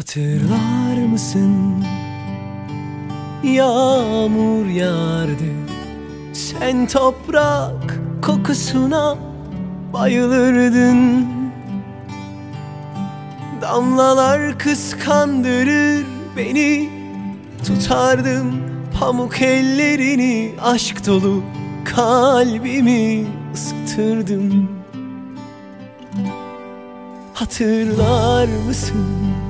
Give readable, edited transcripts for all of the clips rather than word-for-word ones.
Hatırlar mısın? Yağmur yağardı, sen toprak kokusuna bayılırdın. Damlalar kıskandırır beni, tutardım pamuk ellerini, aşk dolu kalbimi ısıtırdım. Hatırlar mısın?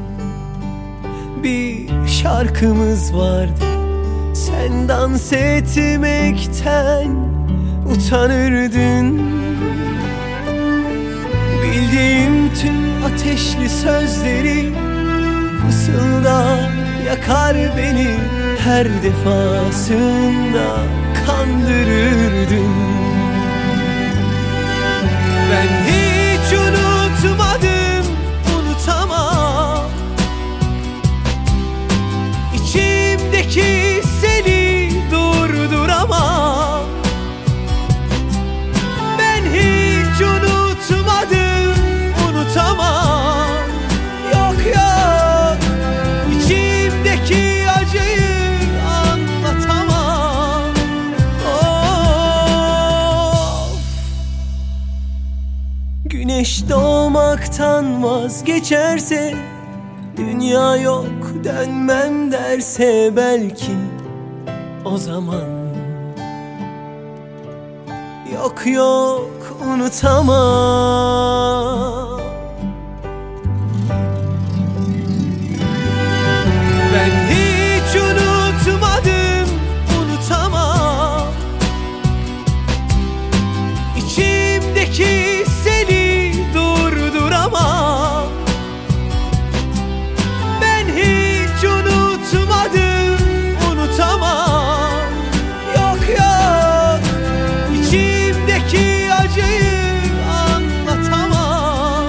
Bir şarkımız vardı, sen dans etmekten utanırdın. Bildiğim tüm ateşli sözleri fısıldar yakar beni, her defasında kandırırdın. Ben hiç unutmadım, unutamam. İçimdeki seni durduramam. Ben hiç unutmadım, unutamam. Yok yok, içimdeki acıyı anlatamam. Of. Güneş doğmaktan vazgeçerse, dünya yok dönmem derse, belki o zaman yok yok unutamam. Ben hiç unutmadım, unutamam. İçimdeki seni durduramam. Ben hiç unutmadım, unutamam. Yok yok, içimdeki acıyı anlatamam.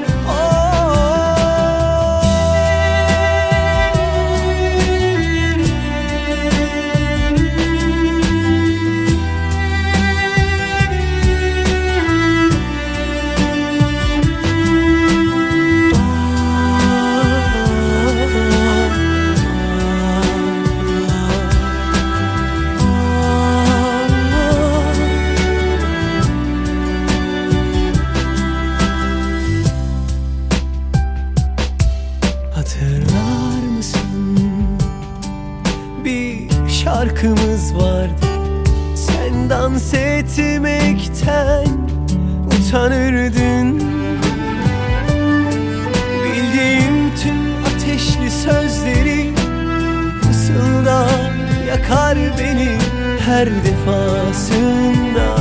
Hatırlar mısın? Bir şarkımız vardı, sen dans etmekten utanırdın. Bildiğim tüm ateşli sözleri fısıldar yakar beni, her defasında